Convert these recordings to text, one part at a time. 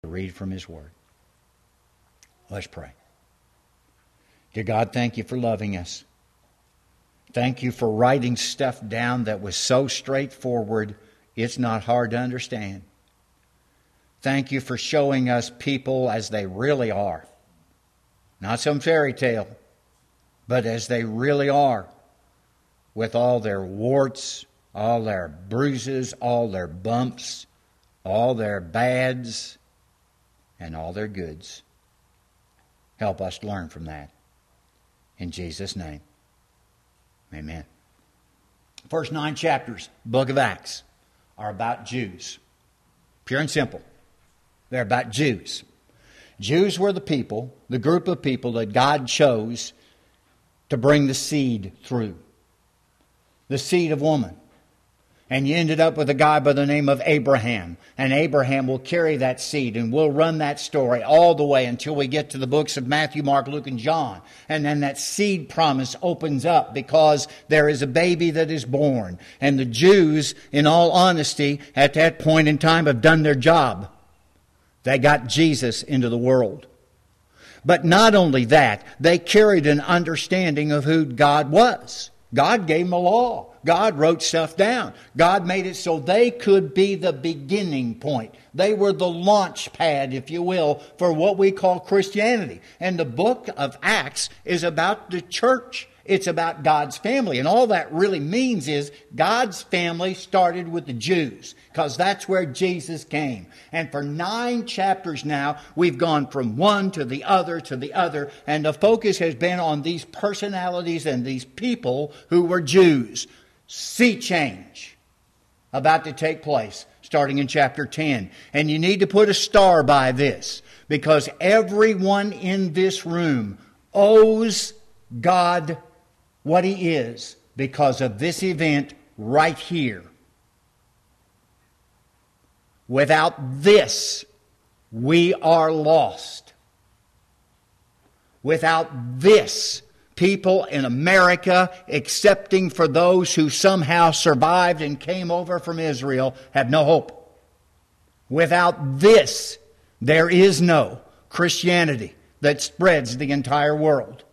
to read from His Word. Let's pray. Dear God, thank You for loving us. Thank You for writing stuff down that was so straightforward, it's not hard to understand. Thank You for showing us people as they really are. Not some fairy tale, but as they really are, with all their warts, all their bruises, all their bumps, all their bads, and all their goods. Help us learn from that. In Jesus' name, amen. First 9 chapters, book of Acts, are about Jews. Pure and simple. They're about Jews. Jews were the people, the group of people that God chose to bring the seed through. The seed of woman. And you ended up with a guy by the name of Abraham. And Abraham will carry that seed, and we'll run that story all the way until we get to the books of Matthew, Mark, Luke, and John. And then that seed promise opens up because there is a baby that is born. And the Jews, in all honesty, at that point in time have done their job. They got Jesus into the world. But not only that, they carried an understanding of who God was. God gave them a law. God wrote stuff down. God made it so they could be the beginning point. They were the launch pad, if you will, for what we call Christianity. And the book of Acts is about the church. It's about God's family. And all that really means is God's family started with the Jews, because that's where Jesus came. And for 9 chapters now, we've gone from one to the other to the other. And the focus has been on these personalities and these people who were Jews. Sea change about to take place starting in chapter 10. And you need to put a star by this, because everyone in this room owes God what He is because of this event right here. Without this, we are lost. Without this, people in America, excepting for those who somehow survived and came over from Israel, have no hope. Without this, there is no Christianity that spreads the entire world.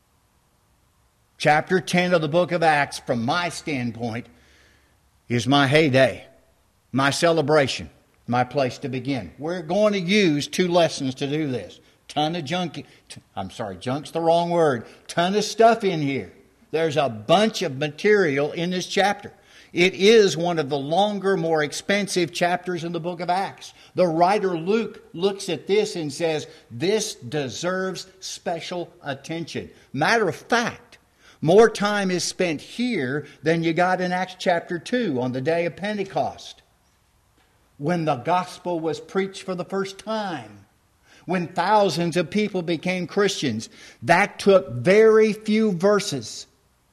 Chapter 10 of the book of Acts, from my standpoint, is my heyday, my celebration, my place to begin. We're going to use 2 lessons to do this. Ton of junk. Junk's the wrong word. Ton of stuff in here. There's a bunch of material in this chapter. It is one of the longer, more expensive chapters in the book of Acts. The writer Luke looks at this and says, this deserves special attention. Matter of fact, more time is spent here than you got in Acts chapter 2 on the day of Pentecost, when the gospel was preached for the first time, when thousands of people became Christians. That took very few verses.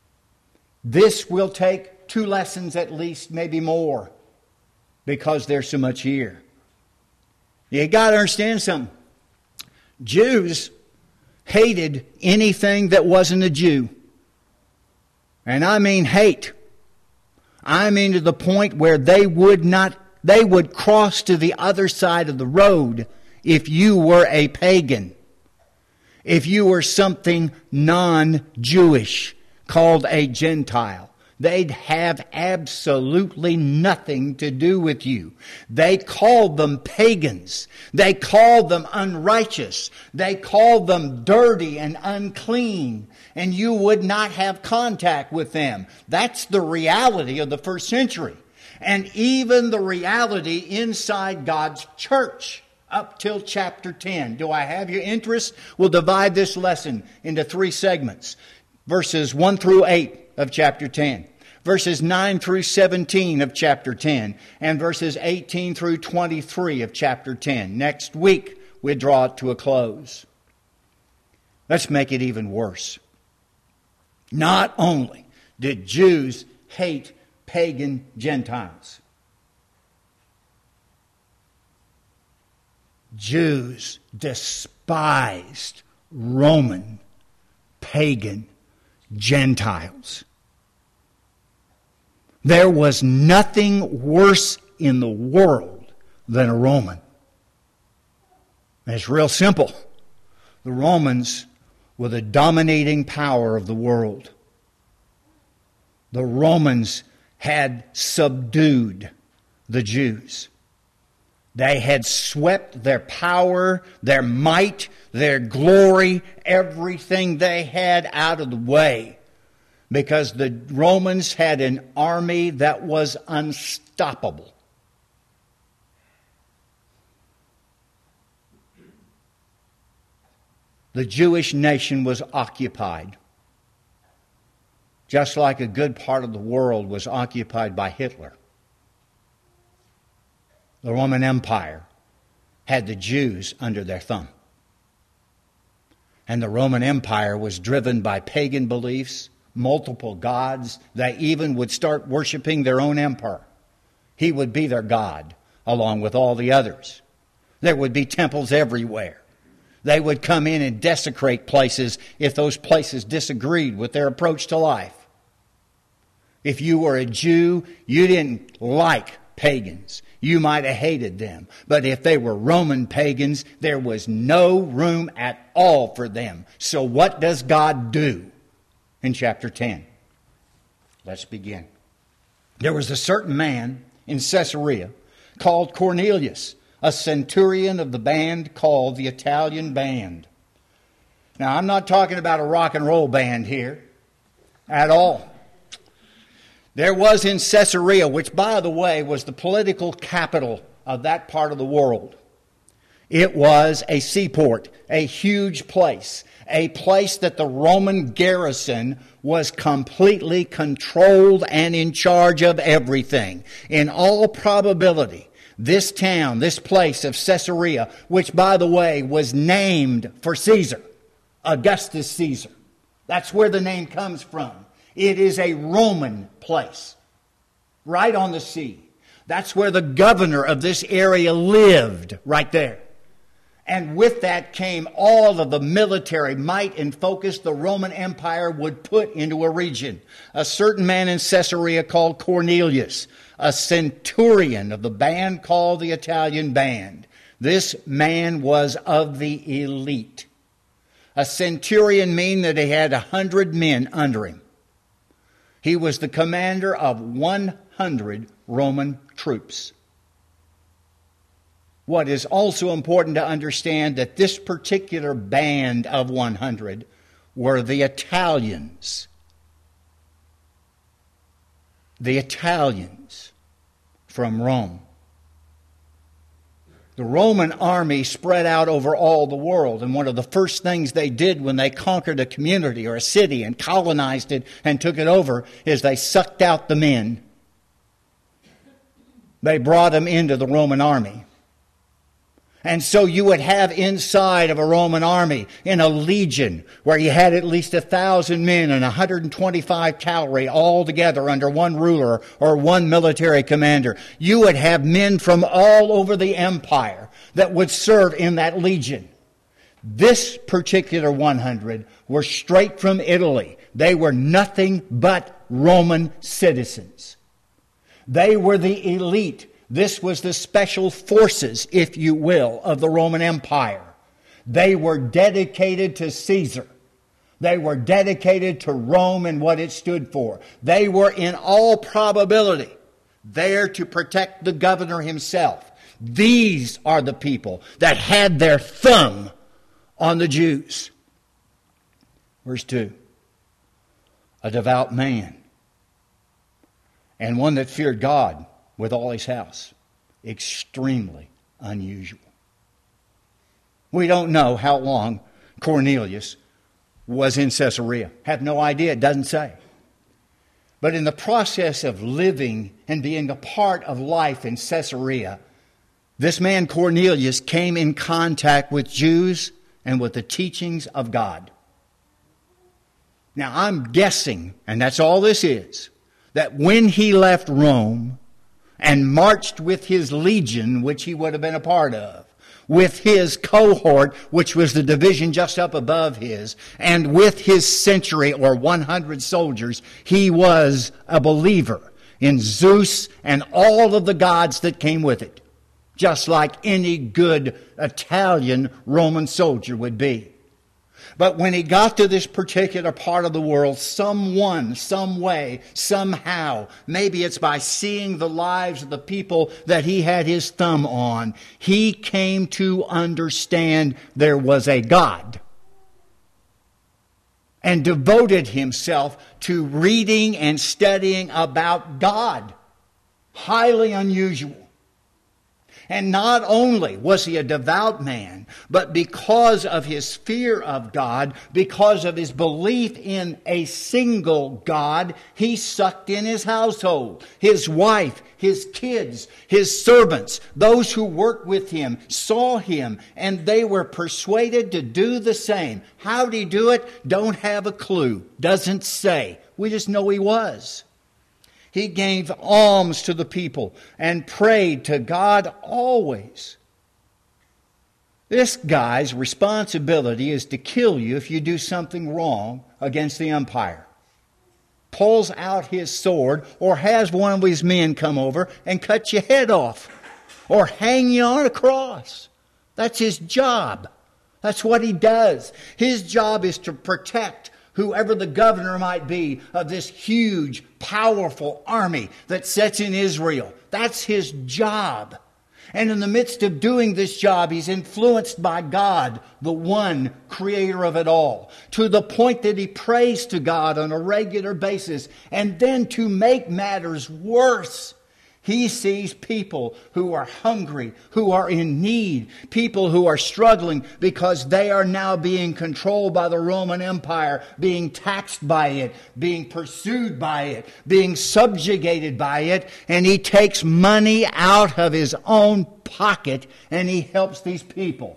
This will take 2 lessons at least, maybe more, because there's so much here. You got to understand something. Jews hated anything that wasn't a Jew. And I mean hate. I mean to the point where they would cross to the other side of the road if you were a pagan. If you were something non-Jewish, called a Gentile. They'd have absolutely nothing to do with you. They called them pagans. They called them unrighteous. They called them dirty and unclean. And you would not have contact with them. That's the reality of the first century. And even the reality inside God's church up till chapter 10. Do I have your interest? We'll divide this lesson into 3 segments. Verses 1 through 8 of chapter 10. Verses 9 through 17 of chapter 10. And verses 18 through 23 of chapter 10. Next week, we draw it to a close. Let's make it even worse. Not only did Jews hate pagan Gentiles, Jews despised Roman pagan Gentiles. There was nothing worse in the world than a Roman. And it's real simple. The Romans were the dominating power of the world. The Romans had subdued the Jews. They had swept their power, their might, their glory, everything they had out of the way, because the Romans had an army that was unstoppable. The Jewish nation was occupied, just like a good part of the world was occupied by Hitler. The Roman Empire had the Jews under their thumb. And the Roman Empire was driven by pagan beliefs, multiple gods. They even would start worshiping their own emperor. He would be their god, along with all the others. There would be temples everywhere. They would come in and desecrate places if those places disagreed with their approach to life. If you were a Jew, you didn't like pagans. You might have hated them. But if they were Roman pagans, there was no room at all for them. So what does God do in chapter 10? Let's begin. There was a certain man in Caesarea called Cornelius, a centurion of the band called the Italian Band. Now, I'm not talking about a rock and roll band here at all. There was in Caesarea, which, by the way, was the political capital of that part of the world. It was a seaport, a huge place, a place that the Roman garrison was completely controlled and in charge of everything. In all probability, this town, this place of Caesarea, which, by the way, was named for Caesar, Augustus Caesar. That's where the name comes from. It is a Roman place, right on the sea. That's where the governor of this area lived, right there. And with that came all of the military might and focus the Roman Empire would put into a region. A certain man in Caesarea called Cornelius, a centurion of the band called the Italian Band. This man was of the elite. A centurion means that he had 100 men under him. He was the commander of 100 Roman troops. What is also important to understand that this particular band of 100 were the Italians. The Italians from Rome. The Roman army spread out over all the world, and one of the first things they did when they conquered a community or a city and colonized it and took it over is they sucked out the men. They brought them into the Roman army. And so you would have inside of a Roman army, in a legion, where you had at least 1,000 men and 125 cavalry all together under one ruler or one military commander. You would have men from all over the empire that would serve in that legion. This particular 100 were straight from Italy. They were nothing but Roman citizens. They were the elite. This was the special forces, if you will, of the Roman Empire. They were dedicated to Caesar. They were dedicated to Rome and what it stood for. They were, in all probability, there to protect the governor himself. These are the people that had their thumb on the Jews. Verse 2. A devout man, and one that feared God with all his house. Extremely unusual. We don't know how long Cornelius was in Caesarea. Have no idea. It doesn't say. But in the process of living and being a part of life in Caesarea, this man Cornelius came in contact with Jews and with the teachings of God. Now I'm guessing, and that's all this is, that when he left Rome and marched with his legion, which he would have been a part of, with his cohort, which was the division just up above his, and with his century or 100 soldiers, he was a believer in Zeus and all of the gods that came with it. just like any good Italian Roman soldier would be. But when he got to this particular part of the world, someone, some way, somehow, maybe it's by seeing the lives of the people that he had his thumb on, he came to understand there was a God, and devoted himself to reading and studying about God. Highly unusual. And not only was he a devout man, but because of his fear of God, because of his belief in a single God, he sucked in his household, his wife, his kids, his servants. Those who worked with him saw him, and they were persuaded to do the same. How did he do it? Don't have a clue. Doesn't say. We just know he was. He gave alms to the people and prayed to God always. This guy's responsibility is to kill you if you do something wrong against the empire. Pulls out his sword or has one of his men come over and cut your head off or hang you on a cross. That's his job. That's what he does. His job is to protect whoever the governor might be of this huge, powerful army that sits in Israel. That's his job. And in the midst of doing this job, he's influenced by God, the one creator of it all, to the point that he prays to God on a regular basis. And then to make matters worse, he sees people who are hungry, who are in need, people who are struggling because they are now being controlled by the Roman Empire, being taxed by it, being pursued by it, being subjugated by it, and he takes money out of his own pocket and he helps these people.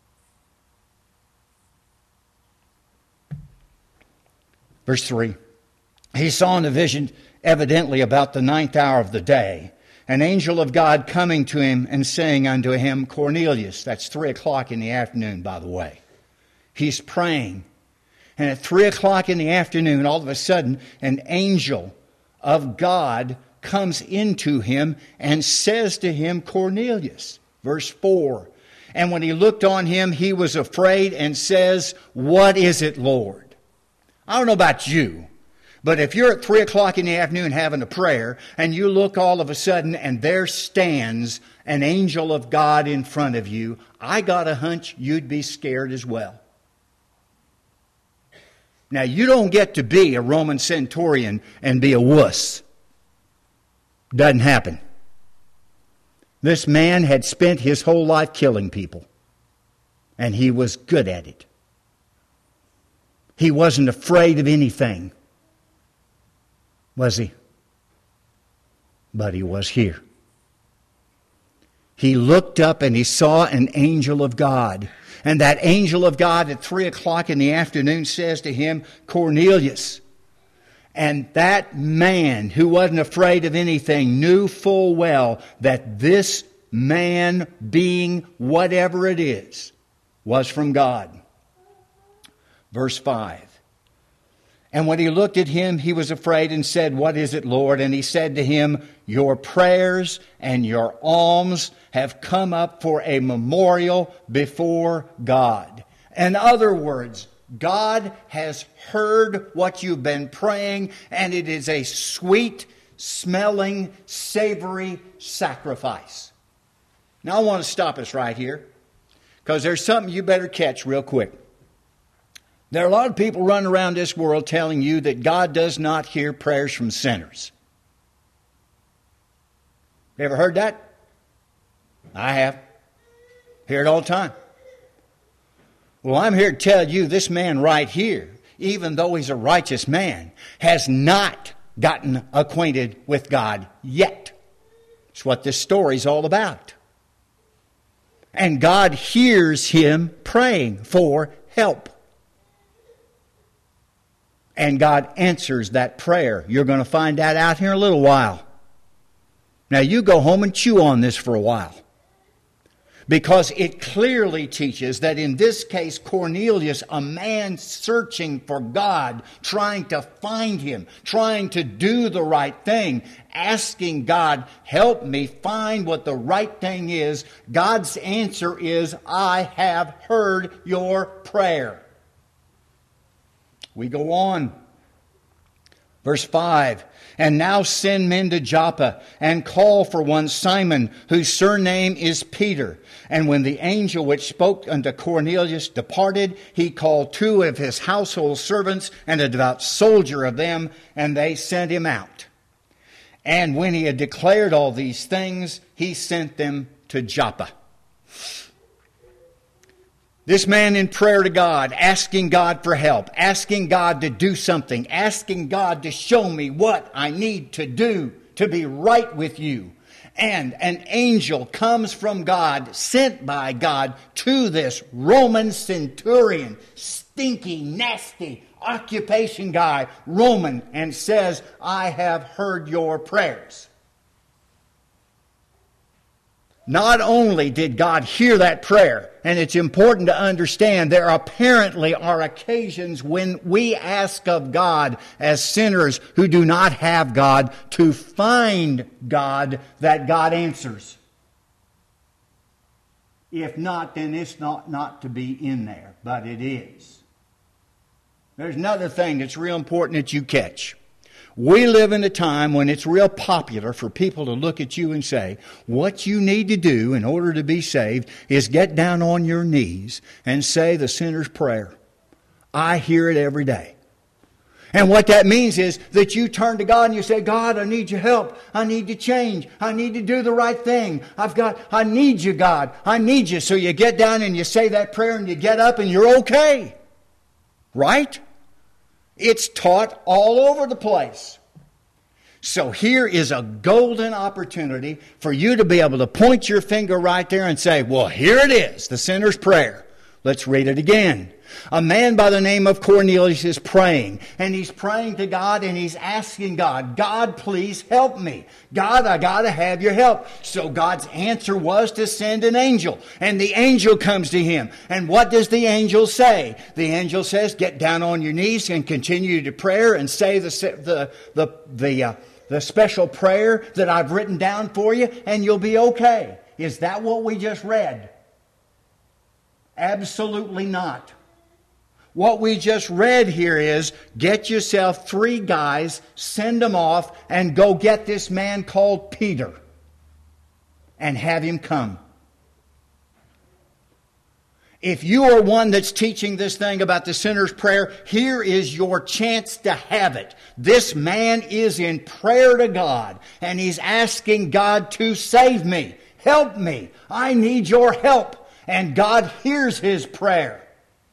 Verse 3, he saw in a vision, evidently about the 9th hour of the day, an angel of God coming to him and saying unto him, Cornelius. That's 3 o'clock in the afternoon, by the way. He's praying. And at 3 o'clock in the afternoon, all of a sudden, an angel of God comes into him and says to him, Cornelius. Verse 4. And when he looked on him, he was afraid and says, What is it, Lord? I don't know about you, but if you're at 3 o'clock in the afternoon having a prayer and you look all of a sudden and there stands an angel of God in front of you, I got a hunch you'd be scared as well. Now, you don't get to be a Roman centurion and be a wuss. Doesn't happen. This man had spent his whole life killing people, and he was good at it. He wasn't afraid of anything, was he? But he was here. He looked up and he saw an angel of God. And that angel of God at 3 o'clock in the afternoon says to him, Cornelius. And that man who wasn't afraid of anything knew full well that this man, being whatever it is, was from God. Verse 5. And when he looked at him, he was afraid and said, What is it, Lord? And he said to him, Your prayers and your alms have come up for a memorial before God. In other words, God has heard what you've been praying, and it is a sweet, smelling, savory sacrifice. Now I want to stop us right here, because there's something you better catch real quick. There are a lot of people running around this world telling you that God does not hear prayers from sinners. You ever heard that? I have. Hear it all the time. Well, I'm here to tell you this man right here, even though he's a righteous man, has not gotten acquainted with God yet. It's what this story's all about. And God hears him praying for help. And God answers that prayer. You're going to find that out here in a little while. Now you go home and chew on this for a while. because it clearly teaches that in this case, Cornelius, a man searching for God, trying to find Him, trying to do the right thing, asking God, help me find what the right thing is. God's answer is, I have heard your prayer. We go on. Verse 5, and now send men to Joppa, and call for one Simon, whose surname is Peter. And when the angel which spoke unto Cornelius departed, he called 2 of his household servants, and a devout soldier of them, and they sent him out. And when he had declared all these things, he sent them to Joppa. This man in prayer to God, asking God for help, asking God to do something, asking God to show me what I need to do to be right with you. And an angel comes from God, sent by God, to this Roman centurion, stinky, nasty occupation guy, Roman, and says, I have heard your prayers. Not only did God hear that prayer, and it's important to understand there apparently are occasions when we ask of God as sinners who do not have God to find God, that God answers. If not, then it's not to be in there, but it is. There's another thing that's real important that you catch. We live in a time when it's real popular for people to look at you and say, what you need to do in order to be saved is get down on your knees and say the sinner's prayer. I hear it every day. And what that means is that you turn to God and you say, God, I need your help. I need to change. I need to do the right thing. I need you, God. I need you. So you get down and you say that prayer and you get up and you're okay. Right? It's taught all over the place. So here is a golden opportunity for you to be able to point your finger right there and say, well, here it is, the sinner's prayer. Let's read it again. A man by the name of Cornelius is praying, and he's praying to God, and he's asking God, God, please help me. God, I got to have your help. So God's answer was to send an angel, and the angel comes to him. And what does the angel say? The angel says, get down on your knees and continue to prayer and say the special prayer that I've written down for you, and you'll be okay. Is that what we just read? Absolutely not. What we just read here is, get yourself 3 guys, send them off, and go get this man called Peter and have him come. If you are one that's teaching this thing about the sinner's prayer, here is your chance to have it. This man is in prayer to God, and he's asking God to save me. Help me. I need your help. And God hears his prayer.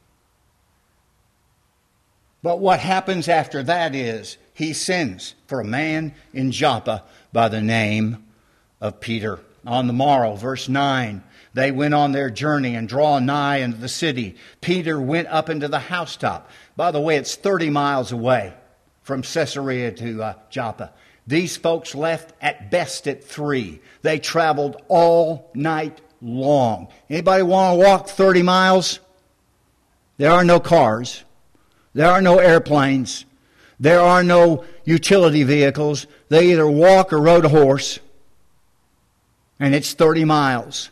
But what happens after that is he sends for a man in Joppa by the name of Peter. On the morrow, verse 9, they went on their journey and draw nigh into the city. Peter went up into the housetop. By the way, it's 30 miles away from Caesarea to Joppa. These folks left at best at 3. They traveled all night long. Anybody want to walk 30 miles? There are no cars. There are no airplanes. There are no utility vehicles. They either walk or rode a horse. And it's 30 miles.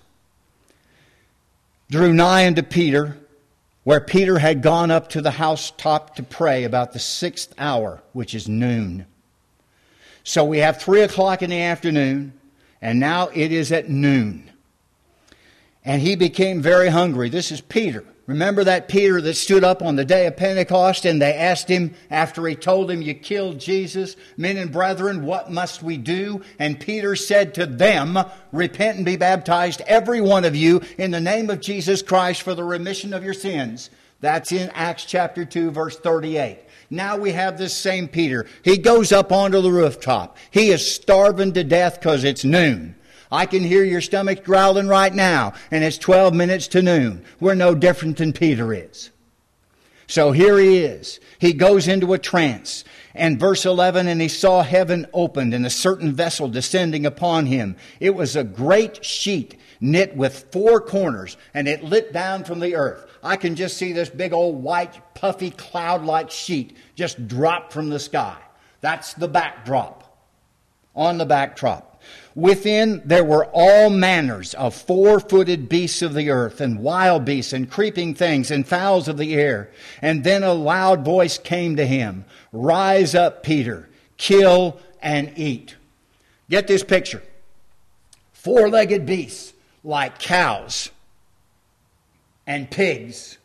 Drew nigh unto Peter, where Peter had gone up to the housetop to pray about the 6th hour, which is noon. So we have 3 o'clock in the afternoon, and now it is at noon. And he became very hungry. This is Peter. Remember that Peter that stood up on the day of Pentecost and they asked him after he told them, you killed Jesus, men and brethren, what must we do? And Peter said to them, repent and be baptized, every one of you, in the name of Jesus Christ for the remission of your sins. That's in Acts chapter 2, verse 38. Now we have this same Peter. He goes up onto the rooftop. He is starving to death because it's noon. I can hear your stomach growling right now, and it's 12 minutes to noon. We're no different than Peter is. So here he is. He goes into a trance. And verse 11, and he saw heaven opened and a certain vessel descending upon him. It was a great sheet knit with 4 corners, and it lit down from the earth. I can just see this big old white, puffy, cloud-like sheet just drop from the sky. That's the backdrop. On the backdrop. Within there were all manners of 4-footed beasts of the earth, and wild beasts, and creeping things, and fowls of the air. And then a loud voice came to him, "Rise up, Peter, kill and eat." Get this picture. 4-legged beasts like cows and pigs.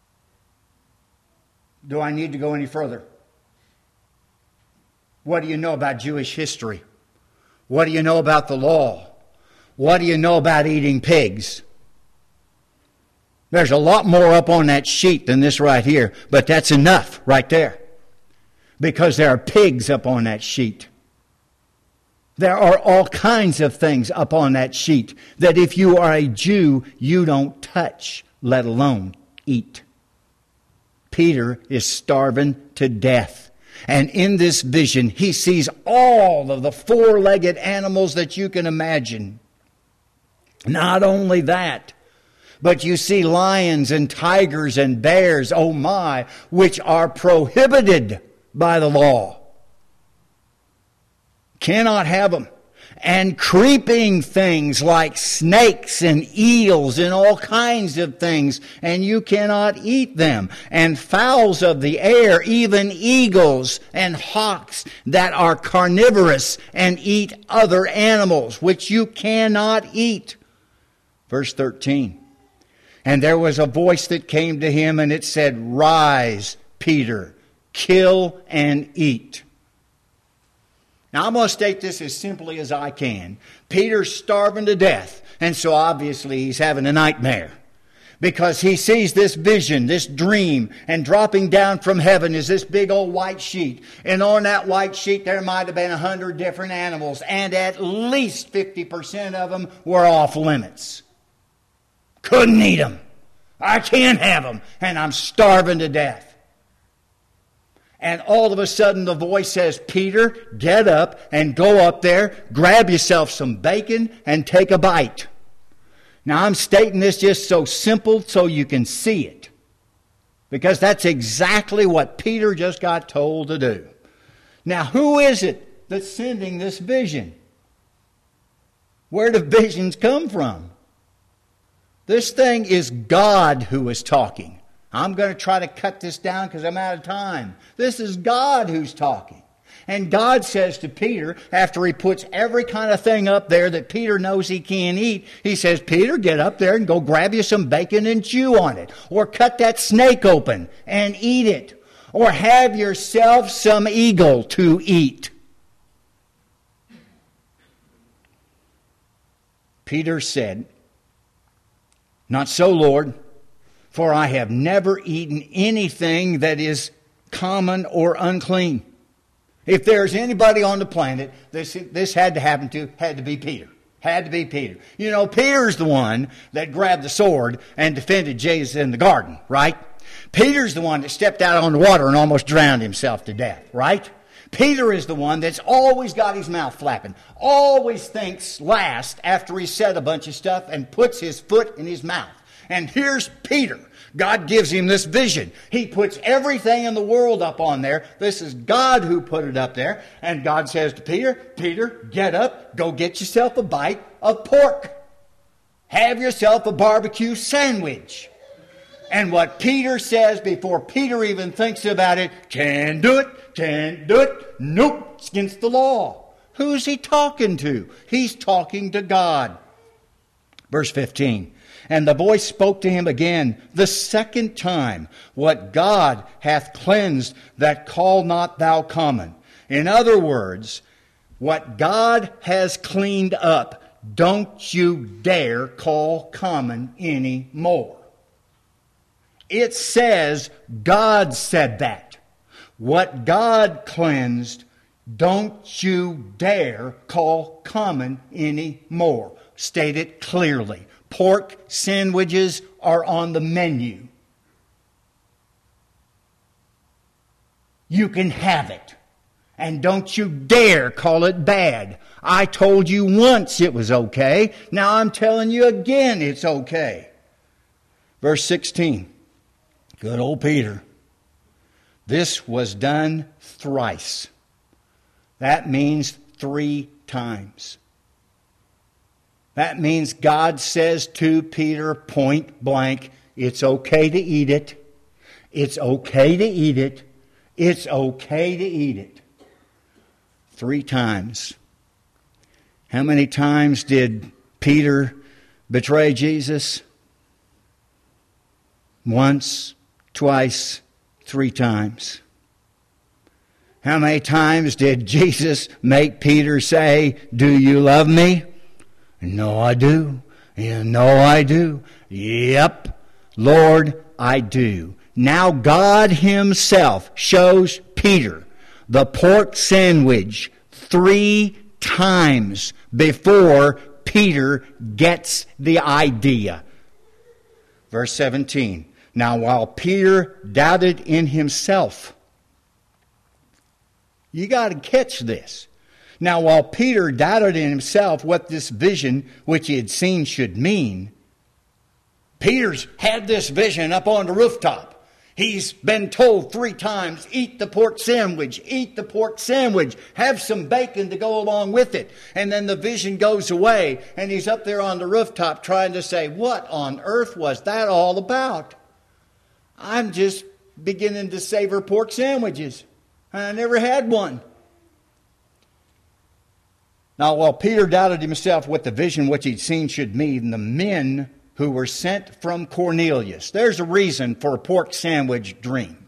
Do I need to go any further? What do you know about Jewish history? What do you know about the law? What do you know about eating pigs? There's a lot more up on that sheet than this right here, but that's enough right there. Because there are pigs up on that sheet. There are all kinds of things up on that sheet that if you are a Jew, you don't touch, let alone eat. Peter is starving to death. And in this vision, he sees all of the 4-legged animals that you can imagine. Not only that, but you see lions and tigers and bears, oh my, which are prohibited by the law. Cannot have them. And creeping things like snakes and eels and all kinds of things, and you cannot eat them. And fowls of the air, even eagles and hawks that are carnivorous and eat other animals, which you cannot eat. Verse 13. And there was a voice that came to him, and it said, "Rise, Peter, kill and eat." Now, I'm going to state this as simply as I can. Peter's starving to death, and so obviously he's having a nightmare. Because he sees this vision, this dream, and dropping down from heaven is this big old white sheet. And on that white sheet there might have been 100 different animals, and at least 50% of them were off limits. Couldn't eat them. I can't have them, and I'm starving to death. And all of a sudden the voice says, "Peter, get up and go up there, grab yourself some bacon and take a bite." Now I'm stating this just so simple so you can see it. Because that's exactly what Peter just got told to do. Now who is it that's sending this vision? Where do visions come from? This thing is God who is talking. I'm going to try to cut this down because I'm out of time. This is God who's talking. And God says to Peter, after he puts every kind of thing up there that Peter knows he can't eat, he says, "Peter, get up there and go grab you some bacon and chew on it. Or cut that snake open and eat it. Or have yourself some eagle to eat." Peter said, "Not so, Lord. For I have never eaten anything that is common or unclean." If there's anybody on the planet this had to happen to, had to be Peter. Had to be Peter. You know, Peter's the one that grabbed the sword and defended Jesus in the garden, right? Peter's the one that stepped out on the water and almost drowned himself to death, right? Peter is the one that's always got his mouth flapping, always thinks last after he said a bunch of stuff and puts his foot in his mouth. And here's Peter. God gives him this vision. He puts everything in the world up on there. This is God who put it up there. And God says to Peter, "Peter, get up, go get yourself a bite of pork. Have yourself a barbecue sandwich." And what Peter says before Peter even thinks about it, "Can't do it, can't do it, nope, it's against the law." Who's he talking to? He's talking to God. Verse 15. And the voice spoke to him again the second time, "What God hath cleansed, that call not thou common." In other words, what God has cleaned up, don't you dare call common anymore. It says God said that. What God cleansed, don't you dare call common anymore. State it clearly. Pork sandwiches are on the menu. you can have it. And don't you dare call it bad. I told you once it was okay. Now I'm telling you again it's okay. Verse 16. Good old Peter. This was done thrice. That means 3 times. That means God says to Peter point blank, it's okay to eat it. It's okay to eat it. It's okay to eat it. 3 times. How many times did Peter betray Jesus? Once, twice, 3 times. How many times did Jesus make Peter say, do you love me? No, I do. Yeah, no, I do. Yep, Lord, I do. Now God Himself shows Peter the pork sandwich 3 times before Peter gets the idea. Verse 17. Now while Peter doubted in himself, you got to catch this. Now while Peter doubted in himself what this vision which he had seen should mean, Peter's had this vision up on the rooftop. He's been told 3 times, eat the pork sandwich, eat the pork sandwich, have some bacon to go along with it. And then the vision goes away, and he's up there on the rooftop trying to say, what on earth was that all about? I'm just beginning to savor pork sandwiches. I never had one. Now, while Peter doubted himself what the vision which he'd seen should mean, the men who were sent from Cornelius. There's a reason for a pork sandwich dream.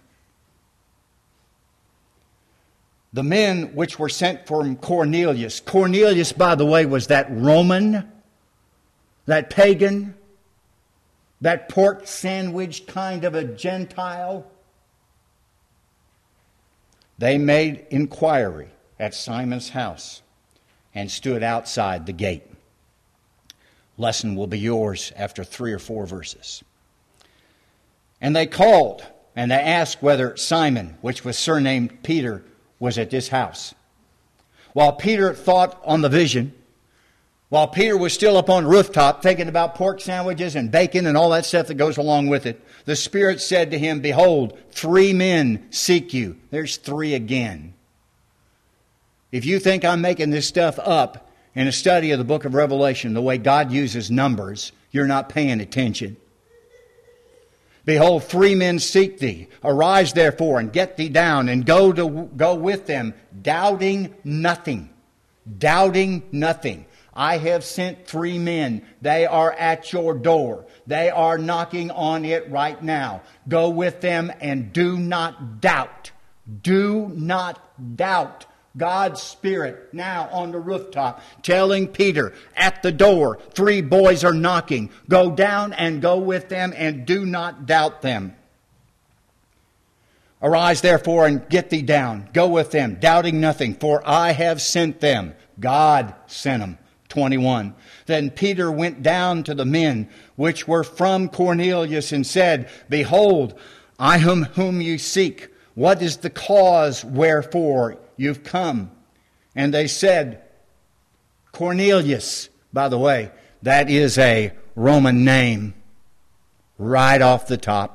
The men which were sent from Cornelius. Cornelius, by the way, was that Roman, that pagan, that pork sandwich kind of a Gentile. They made inquiry at Simon's house and stood outside the gate. Lesson will be yours after 3 or 4 verses. And they called, and they asked whether Simon, which was surnamed Peter, was at this house. While Peter thought on the vision, while Peter was still up on the rooftop thinking about pork sandwiches and bacon and all that stuff that goes along with it, the Spirit said to him, behold, 3 men seek you. There's 3 again. If you think I'm making this stuff up, in a study of the book of Revelation, the way God uses numbers, you're not paying attention. Behold, 3 men seek thee. Arise therefore and get thee down and go with them, doubting nothing. Doubting nothing. I have sent 3 men. They are at your door. They are knocking on it right now. Go with them and do not doubt. Do not doubt. God's Spirit now on the rooftop telling Peter at the door, 3 boys are knocking. Go down and go with them and do not doubt them. Arise therefore and get thee down. Go with them, doubting nothing, for I have sent them. God sent them. 21. Then Peter went down to the men which were from Cornelius and said, behold, I am whom you seek. What is the cause wherefore you've come? And they said, Cornelius. By the way, that is a Roman name right off the top.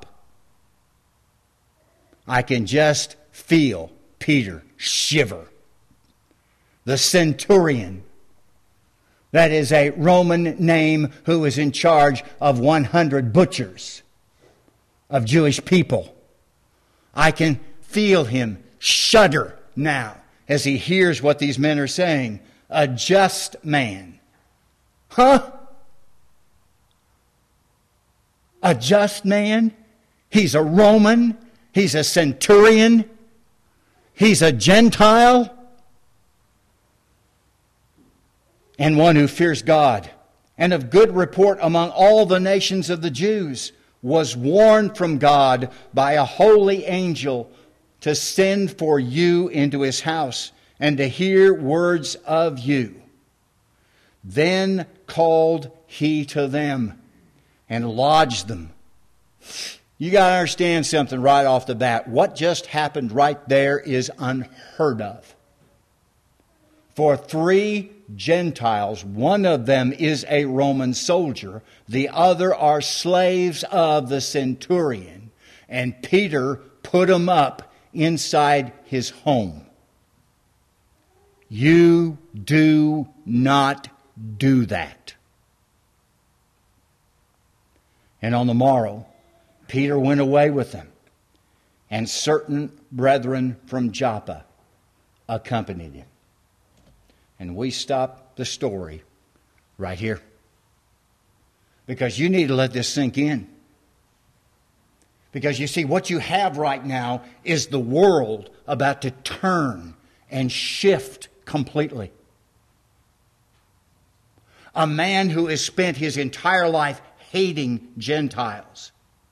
I can just feel Peter shiver. The centurion. That is a Roman name who was in charge of 100 butchers of Jewish people. I can feel him shudder now as he hears what these men are saying. A just man. Huh? A just man? He's a Roman. He's a centurion. He's a Gentile. And one who fears God, and of good report among all the nations of the Jews, was warned from God by a holy angel to send for you into his house and to hear words of you. Then called he to them and lodged them You got to understand something right off the bat. What just happened right there is unheard of. For 3 Gentiles, one of them is a Roman soldier, the other are slaves of the centurion, and Peter put them up inside his home. You do not do that. And on the morrow, Peter went away with them, and certain brethren from Joppa accompanied him. And we stop the story right here. Because you need to let this sink in. Because you see, what you have right now is the world about to turn and shift completely. A man who has spent his entire life hating Gentiles.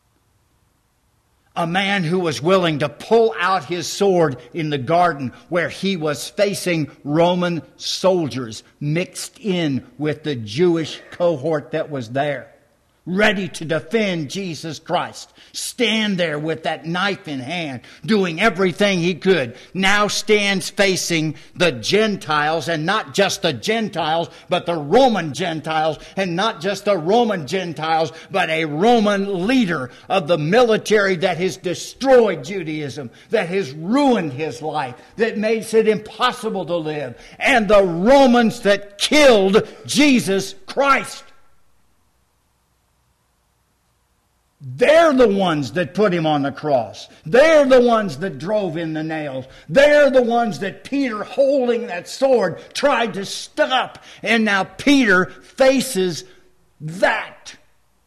A man who was willing to pull out his sword in the garden where he was facing Roman soldiers mixed in with the Jewish cohort that was there. Ready to defend Jesus Christ. Stand there with that knife in hand, doing everything he could. Now stands facing the Gentiles, and not just the Gentiles, but the Roman Gentiles, and not just the Roman Gentiles, but a Roman leader of the military that has destroyed Judaism, that has ruined his life, that makes it impossible to live, and the Romans that killed Jesus Christ. They're the ones that put him on the cross. They're the ones that drove in the nails. They're the ones that Peter, holding that sword, tried to stop. And now Peter faces that.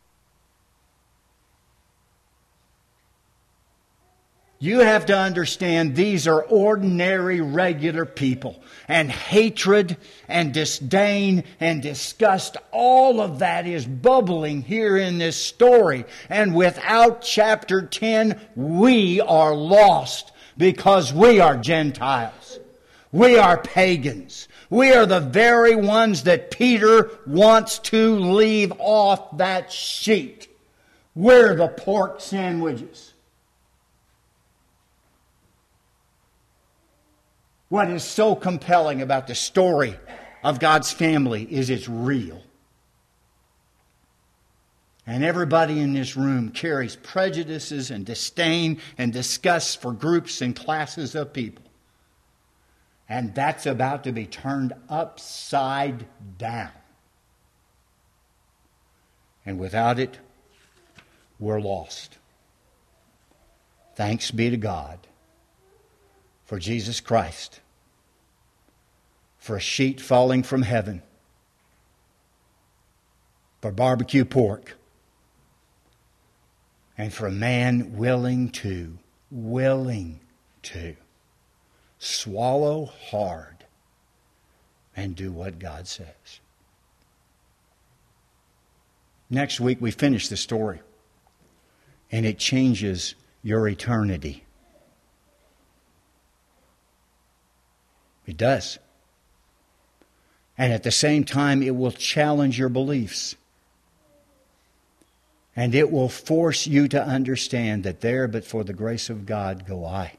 You have to understand these are ordinary, regular people. And hatred and disdain and disgust, all of that is bubbling here in this story. And without chapter 10, we are lost because we are Gentiles. We are pagans. We are the very ones that Peter wants to leave off that sheet. We're the pork sandwiches. What is so compelling about the story of God's family is it's real. And everybody in this room carries prejudices and disdain and disgust for groups and classes of people. And that's about to be turned upside down. And without it, we're lost. Thanks be to God for Jesus Christ, for a sheet falling from heaven, for barbecue pork, and for a man willing to swallow hard and do what God says. Next week we finish the story, and it changes your eternity. It does. And at the same time, it will challenge your beliefs. And it will force you to understand that there, but for the grace of God, go I.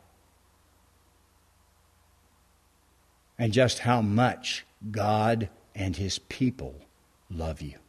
And just how much God and His people love you.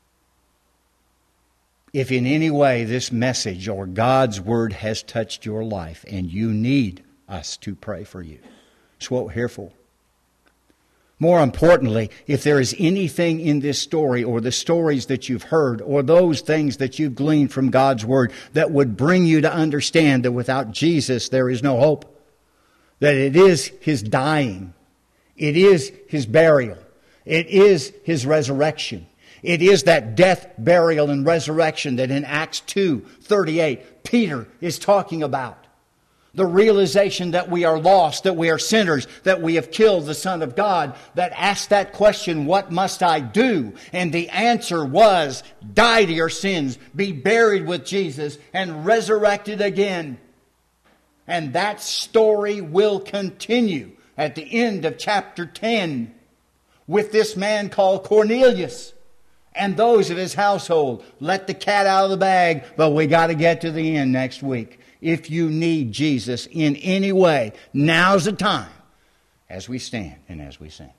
If in any way this message or God's Word has touched your life and you need us to pray for you, it's what we're here for. More importantly, if there is anything in this story or the stories that you've heard or those things that you've gleaned from God's Word that would bring you to understand that without Jesus there is no hope, that it is His dying, it is His burial, it is His resurrection, it is that death, burial, and resurrection that in Acts 2:38 Peter is talking about. The realization that we are lost, that we are sinners, that we have killed the Son of God, that asked that question, what must I do? And the answer was, die to your sins, be buried with Jesus, and resurrected again. And that story will continue at the end of chapter 10 with this man called Cornelius, and those of his household. Let the cat out of the bag, but we got to get to the end next week. If you need Jesus in any way, now's the time as we stand and as we sing.